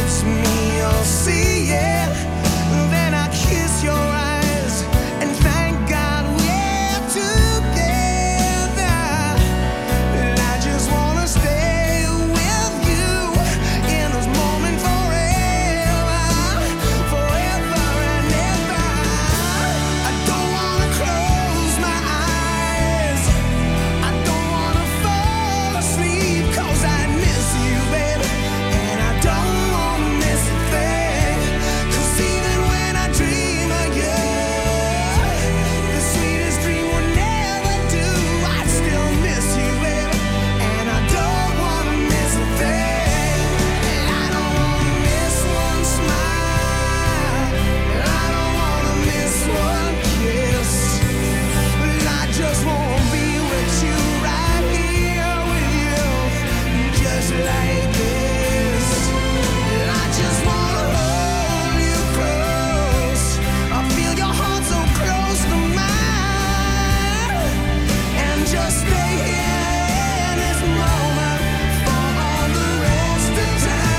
it's me you'll see, yeah. Then I kiss your eyes and thank God we're together. And I just wanna stay with you in this moment forever, forever and ever. I don't wanna close my eyes, I don't wanna fall asleep, 'cause I miss you, baby, and I don't wanna miss a thing. 'Cause even when I dream of you, the sweetest dream will never do. I still miss you, baby, and I don't wanna miss a thing. I don't wanna miss one smile, I don't wanna miss one kiss, but I just wanna be with you, right here with you, just like this. I just wanna hold you close, I feel your heart so close to mine, and just stay here in this moment for all the rest of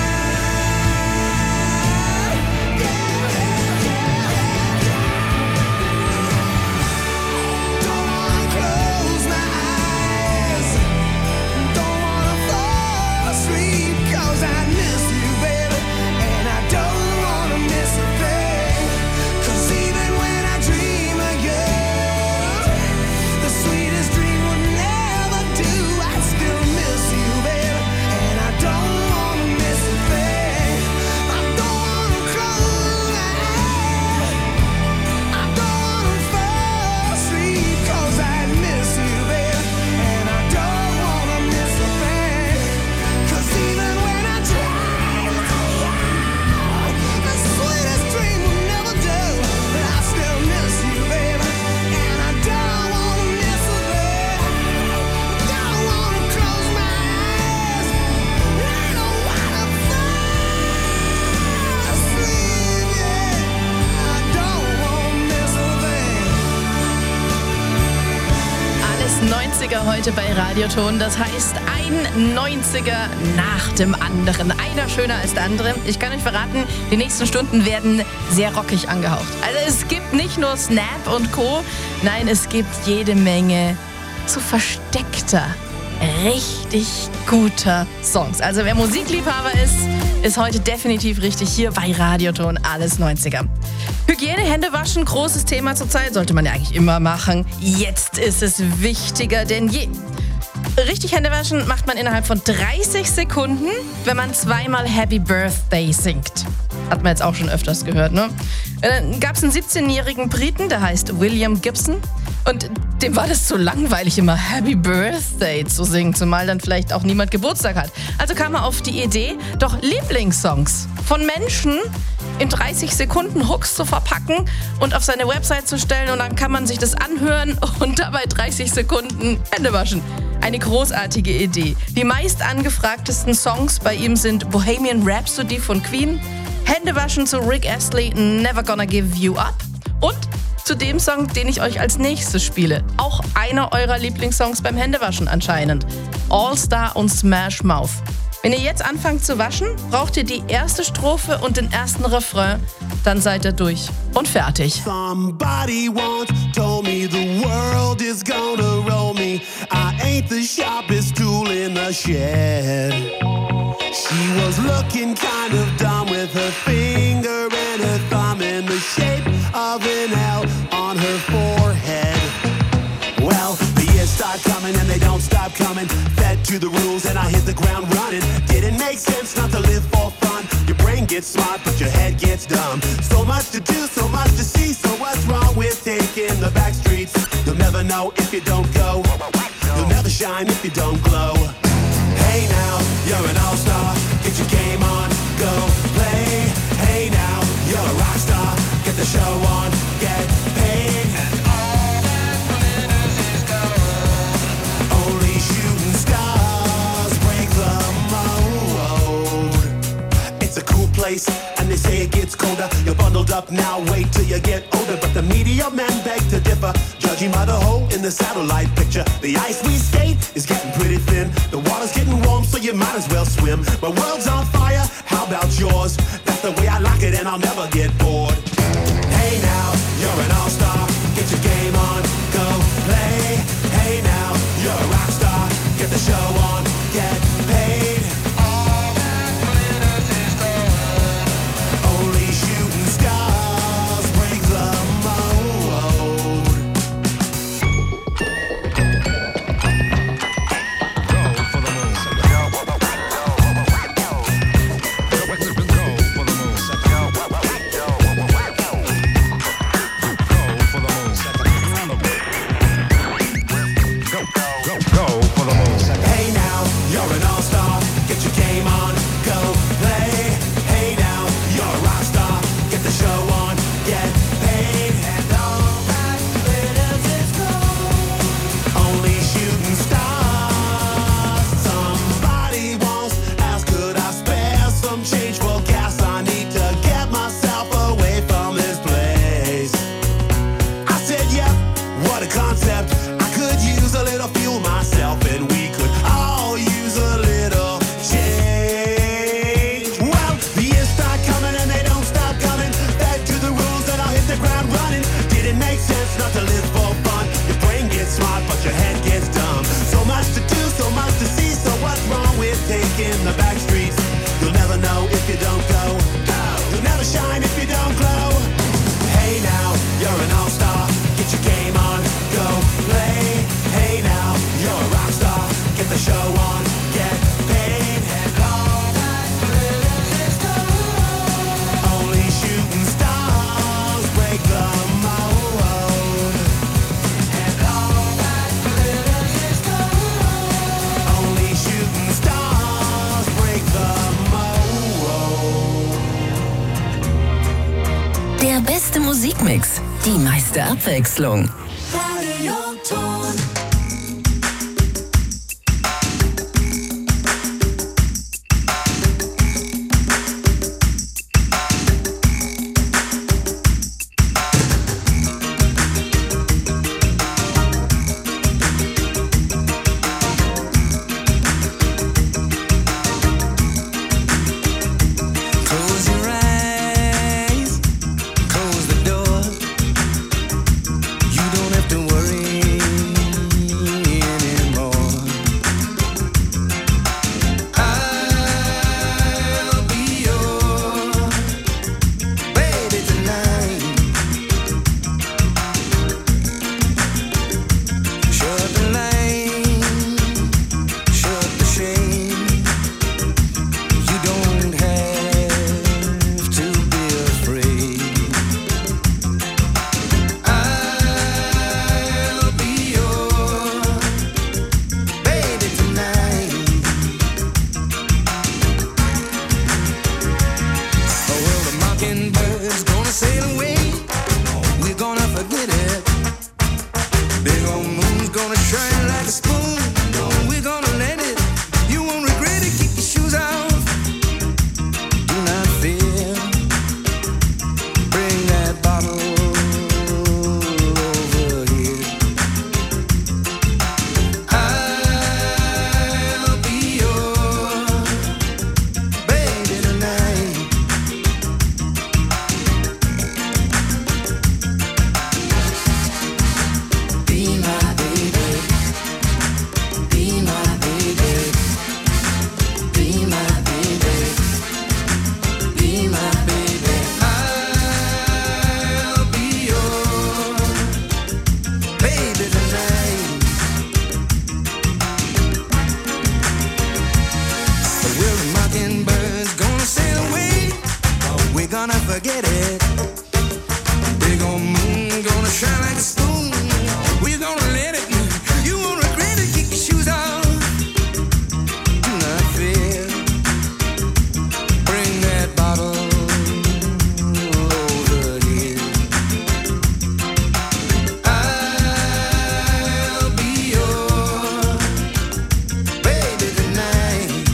time. Don't wanna close my eyes, don't wanna fall asleep, 'cause I miss you, baby, and I don't wanna miss a thing. 'Cause even when I dream of you, the sweetest dream will never do. I still miss you, baby, and I don't wanna miss a thing. I don't wanna close my eyes, I don't wanna fall asleep, 'cause I miss you, baby, and I don't wanna miss a thing. 'Cause even when I dream of you, the sweetest dream will never do. I still miss you, baby, and I don't wanna miss a thing. Don't wanna close my eyes, I don't wanna fall asleep, yeah. I don't wanna miss a thing. Alles 90er heute bei Radioton. Das heißt, ein 90er nach dem anderen. Einer schöner als der andere. Ich kann euch verraten, die nächsten Stunden werden sehr rockig angehaucht. Also es gibt nicht nur Snap und Co. Nein, es gibt jede Menge zu versteckter, richtig guter Songs. Also wer Musikliebhaber ist heute definitiv richtig hier bei Radioton. Alles 90er. Hygiene, Hände waschen, großes Thema zurzeit. Sollte man ja eigentlich immer machen. Jetzt ist es wichtiger denn je. Richtig Hände waschen macht man innerhalb von 30 Sekunden, wenn man zweimal Happy Birthday singt. Hat man jetzt auch schon öfters gehört, ne? Dann gab es einen 17-jährigen Briten, der heißt William Gibson. Und dem war das zu langweilig, immer Happy Birthday zu singen, zumal dann vielleicht auch niemand Geburtstag hat. Also kam er auf die Idee, doch Lieblingssongs von Menschen in 30 Sekunden Hooks zu verpacken und auf seine Website zu stellen, und dann kann man sich das anhören und dabei 30 Sekunden Hände waschen. Eine großartige Idee. Die meist angefragtesten Songs bei ihm sind Bohemian Rhapsody von Queen, Hände waschen zu Rick Astley, Never Gonna Give You Up, und zu dem Song, den ich euch als nächstes spiele. Auch einer eurer Lieblingssongs beim Händewaschen anscheinend. All Star und Smash Mouth. Wenn ihr jetzt anfangt zu waschen, braucht ihr die erste Strophe und den ersten Refrain. Dann seid ihr durch und fertig. Somebody once told me the world is gonna roll me. I ain't the sharpest tool in the shed. She was looking kind of dumb with her finger and her thumb in the shape of an L on her forehead. Well, the years start coming and they don't stop coming. Fed to the rules and I hit the ground running. Didn't make sense not to live for fun. Your brain gets smart but your head gets dumb. So much to do, so much to see. So what's wrong with taking the back streets? You'll never know if you don't go. You'll never shine if you don't glow. Hey now, you're an all-star. Get your game on, go play. Hey now, you're a rock star. Get the show on, get paid. And all that glitters is gold. Only shooting stars break the mold. It's a cool place, and they say it gets colder. You're bundled up now, wait till you get older. But the media men beg to differ, judging by the hole in the satellite picture. The ice we skate is getting pretty thin. The water's getting warm, so you might as well swim. My world's on fire, how how about yours? That's the way I like it and I'll never get bored. Hey now, you're an all-star, get your game on, go play. Hey now, you're a rock star, get the show on, get paid. All that glitters is gold. Only shooting stars break the mold. Go for the moon. Go for the moon. Hey now, you're an all-star, get your game on, go play. Hey now, you're a rock star, get the show on, get paid. And all that glitters is gold. Only shooting stars. Somebody once asked, could I spare some change for gas? I need to get myself away from this place. I said, yep, what a concept. I could use a little fuel myself, and we could all use a little change. Well, the years start coming and they don't stop coming. Back to the rules and I'll hit the ground running. Did it make sense not to live for fun? Your brain gets smart, but your head gets dumb. So much to do, so much to see. So what's wrong with taking the back streets? You'll never know if you don't go. You'll never shine if you don't glow. Hey now, you're an all-star, get your game on, go play. Hey now, you're a rock star, get the show on, get paid. And all that glitters is gold. Only shooting stars break the mold. And all that glitters is gold. Only shooting stars break the mold. Der beste Musikmix, die meiste Abwechslung. Radioton. Close your eyes, close the door. You don't have to worry anymore. I'll be your baby tonight. Shut the light, shut the shade. You don't have to be afraid. I'll be your baby tonight. Oh, well, the mockingbird's gonna sail away. We're gonna forget it. Big old moon's gonna shine like a spoon. Oh, we're gonna let it. You won't regret it. Kick your shoes off. Do not fear. Bring that bottle over here. I'll be your baby tonight. Be my baby. Be my baby. Be my baby. Be my baby. I'll be your baby tonight. But we're the mockingbirds gonna sail away. We're gonna forget it. Big old moon gonna shine like a spoon. We're gonna let it. You won't regret it. Kick your shoes off. Do not fear. Bring that bottle over here. I'll be your baby tonight.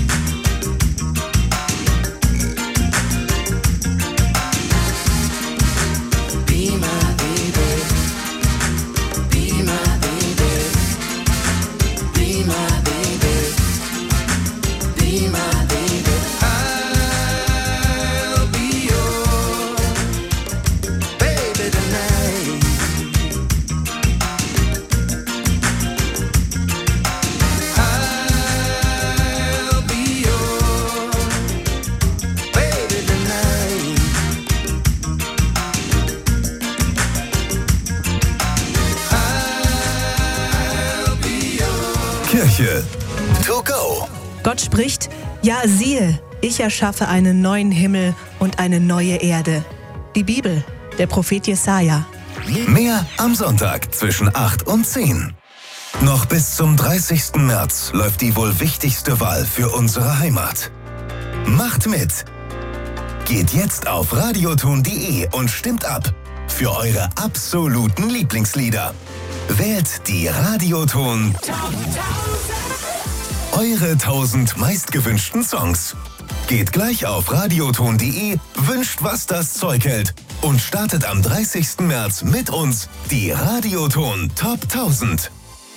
Kirche. To go. Gott spricht, ja siehe, ich erschaffe einen neuen Himmel und eine neue Erde. Die Bibel, der Prophet Jesaja. Mehr am Sonntag zwischen 8 und 10. Noch bis zum 30. März läuft die wohl wichtigste Wahl für unsere Heimat. Macht mit! Geht jetzt auf radioton.de und stimmt ab für eure absoluten Lieblingslieder. Wählt die Radioton eure 1000 meistgewünschten Songs. Geht gleich auf radioton.de, wünscht, was das Zeug hält und startet am 30. März mit uns die Radioton Top 1000.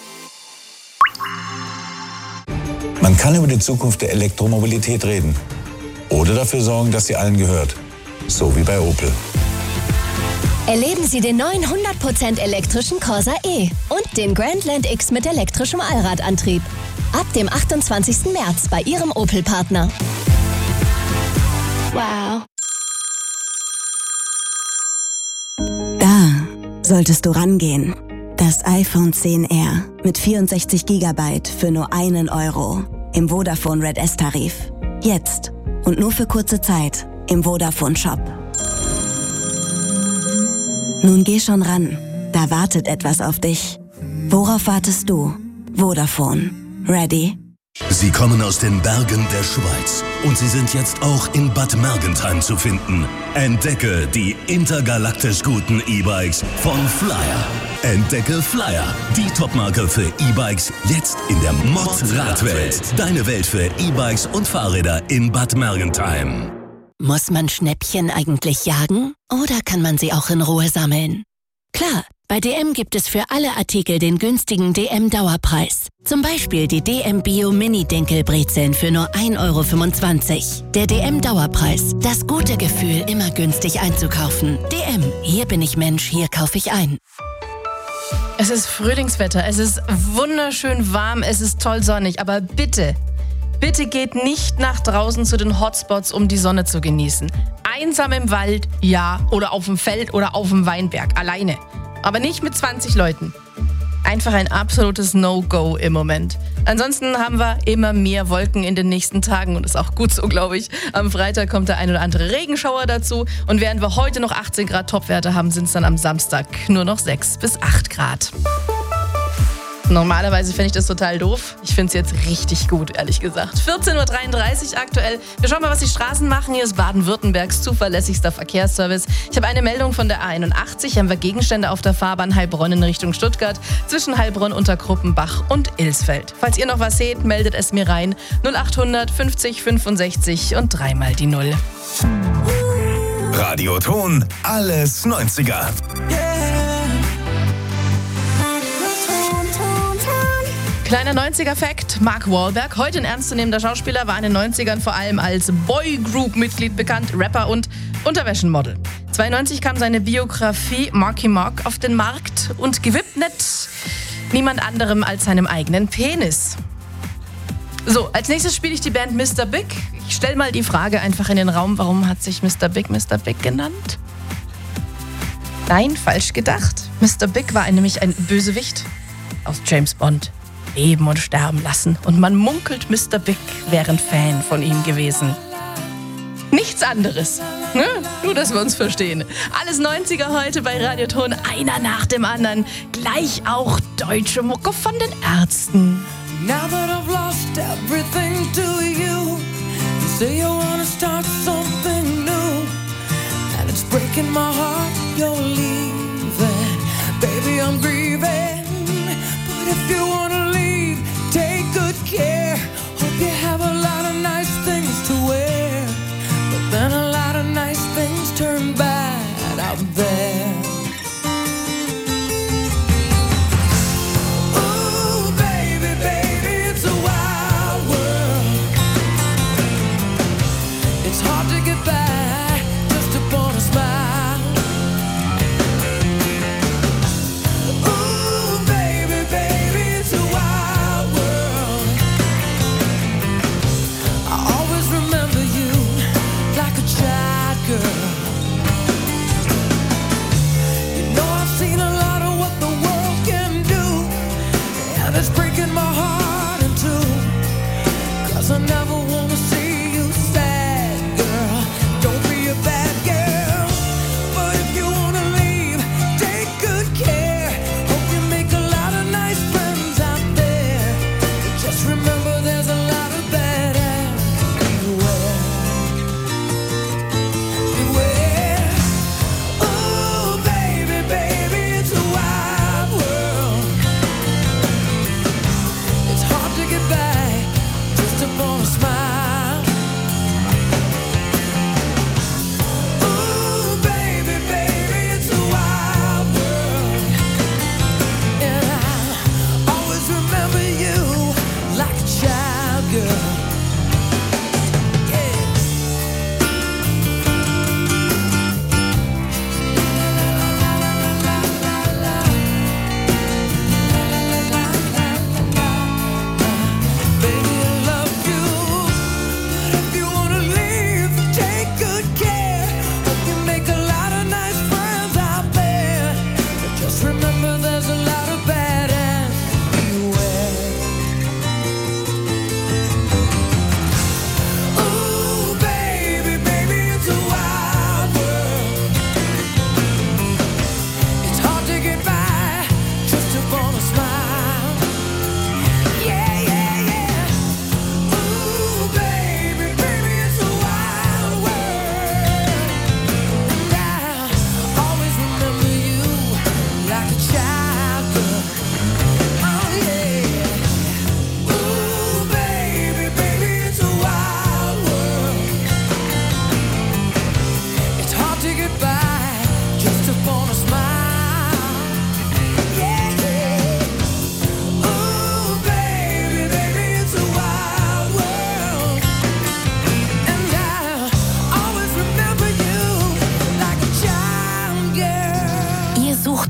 Man kann über die Zukunft der Elektromobilität reden oder dafür sorgen, dass sie allen gehört. So wie bei Opel. Erleben Sie den neuen 100% elektrischen Corsa E und den Grandland X mit elektrischem Allradantrieb. Ab dem 28. März bei Ihrem Opel-Partner. Wow. Da solltest du rangehen. Das iPhone 10R mit 64 GB für nur €1 im Vodafone Red S-Tarif. Jetzt und nur für kurze Zeit im Vodafone Shop. Nun geh schon ran, da wartet etwas auf dich. Worauf wartest du? Vodafone. Ready? Sie kommen aus den Bergen der Schweiz und sie sind jetzt auch in Bad Mergentheim zu finden. Entdecke die intergalaktisch guten E-Bikes von Flyer. Entdecke Flyer, die Topmarke für E-Bikes, jetzt in der Mod-Radwelt. Deine Welt für E-Bikes und Fahrräder in Bad Mergentheim. Muss man Schnäppchen eigentlich jagen oder kann man sie auch in Ruhe sammeln? Klar, bei DM gibt es für alle Artikel den günstigen DM-Dauerpreis. Zum Beispiel die DM Bio Mini-Dinkelbrezeln für nur €1,25. Der DM-Dauerpreis, das gute Gefühl, immer günstig einzukaufen. DM, hier bin ich Mensch, hier kaufe ich ein. Es ist Frühlingswetter, es ist wunderschön warm, es ist toll sonnig, aber bitte geht nicht nach draußen zu den Hotspots, um die Sonne zu genießen. Einsam im Wald, ja, oder auf dem Feld oder auf dem Weinberg, alleine. Aber nicht mit 20 Leuten. Einfach ein absolutes No-Go im Moment. Ansonsten haben wir immer mehr Wolken in den nächsten Tagen und ist auch gut so, glaube ich. Am Freitag kommt der ein oder andere Regenschauer dazu und während wir heute noch 18 Grad Topwerte haben, sind es dann am Samstag nur noch 6 bis 8 Grad. Normalerweise finde ich das total doof. Ich finde es jetzt richtig gut, ehrlich gesagt. 14:33 Uhr aktuell. Wir schauen mal, was die Straßen machen. Hier ist Baden-Württembergs zuverlässigster Verkehrsservice. Ich habe eine Meldung von der A81. Hier haben wir Gegenstände auf der Fahrbahn Heilbronn in Richtung Stuttgart. Zwischen Heilbronn, Unterkruppenbach und Ilsfeld. Falls ihr noch was seht, meldet es mir rein. 0800 50 65 und 3 mal die 0. Radioton, alles 90er. Kleiner 90er-Fact, Mark Wahlberg, heute ein ernstzunehmender Schauspieler, war in den 90ern vor allem als Boygroup-Mitglied bekannt, Rapper und Unterwäschenmodel. 92 kam seine Biografie Marky Mark auf den Markt und gewidmet niemand anderem als seinem eigenen Penis. So, als nächstes spiele ich die Band Mr. Big. Ich stelle mal die Frage einfach in den Raum, warum hat sich Mr. Big genannt? Nein, falsch gedacht. Mr. Big war nämlich ein Bösewicht aus James Bond. Leben und sterben lassen. Und man munkelt, Mr. Big wäre ein Fan von ihm gewesen. Nichts anderes. Ne? Nur, dass wir uns verstehen. Alles 90er heute bei Radioton, einer nach dem anderen. Gleich auch deutsche Mucke von den Ärzten. Now that I've lost everything to you, you say you wanna start something new, and it's breaking my heart you're leaving. Baby, I'm grieving, but if you wanna leave, take good care. Hope you have a lot of nice things to wear, but then a lot of nice things turn bad out there. Ooh, baby, baby, it's a wild world. It's hard to get by just upon a smile. Ooh, baby, baby, it's a wild world. I always remember you like a child girl. You know I've seen a lot of what the world can do, and it's breaking my heart in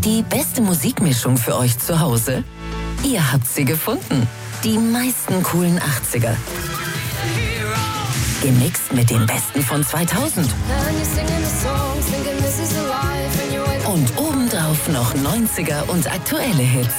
Die beste Musikmischung für euch zu Hause? Ihr habt sie gefunden. Die meisten coolen 80er. Gemixt mit den besten von 2000. Und obendrauf noch 90er und aktuelle Hits.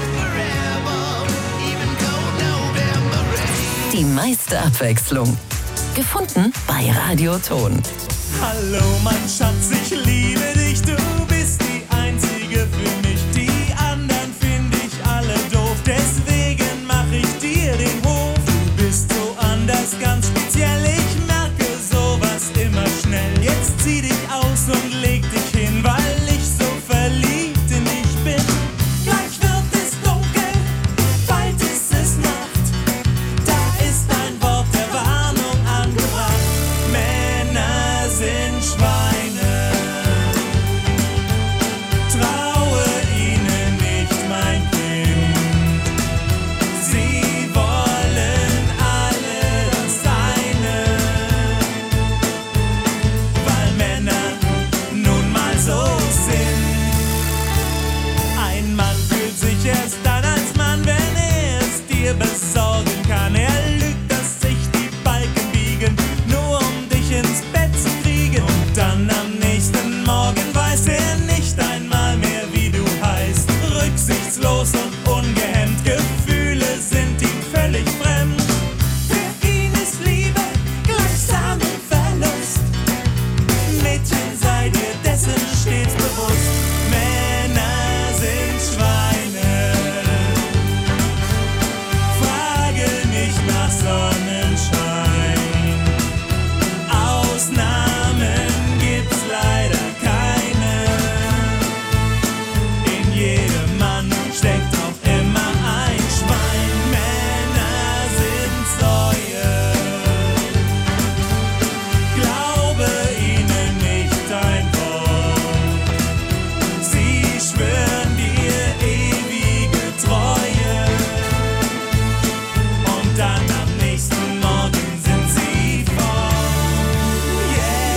Die meiste Abwechslung. Gefunden bei Radio Ton. Hallo mein Schatz, ich liebe dich, du bist die Einzige für mich. Die anderen finde ich alle doof, deswegen mache ich dir den Hof. Du bist so anders, ganz speziell, ich merke sowas immer schnell. Jetzt zieh dich aus und leg dich hin, weil ich so verliebt in dich bin. Gleich wird es dunkel, bald ist es Nacht. Da ist ein Wort der Warnung angebracht. Männer sind schwach.